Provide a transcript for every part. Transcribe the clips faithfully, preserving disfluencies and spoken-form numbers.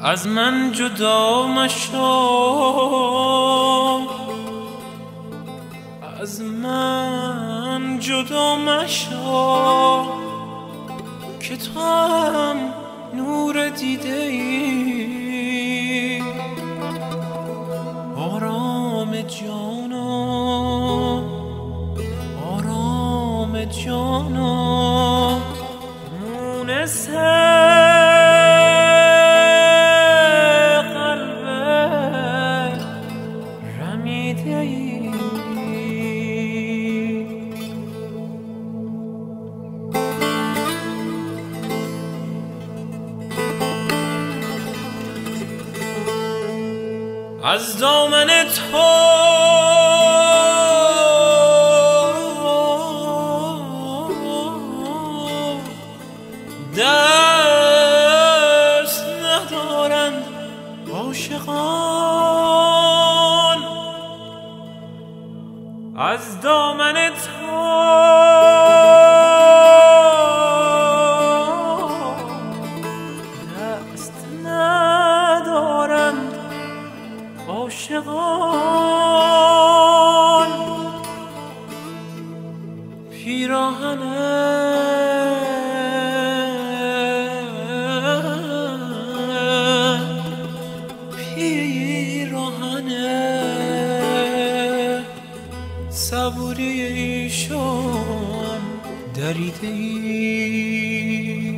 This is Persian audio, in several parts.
از من جدا مشو، از من جدا مشو که تو هم نور دیده ای. آرام جانا، آرام جانا، مونس قلب رمیده ای. از دامن تو دست ندارند عاشقان، از دامن تو دست ندارند عاشقان. پیراهنه پیراهنه صبوری ایشان دریده ای.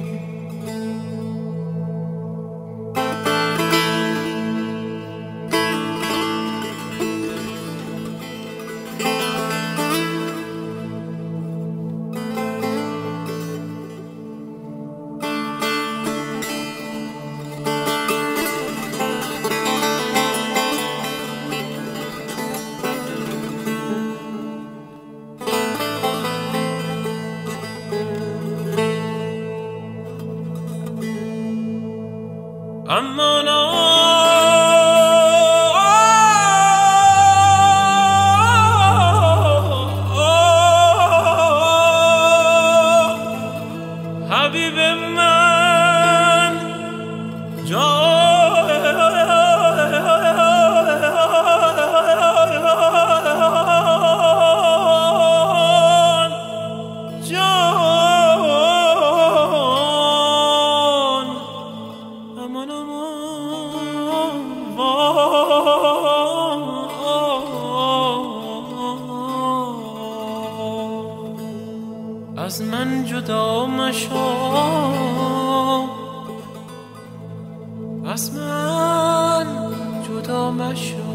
اما نه حبیب من جان جان امان از من جدا مشو، از من جدا مشو.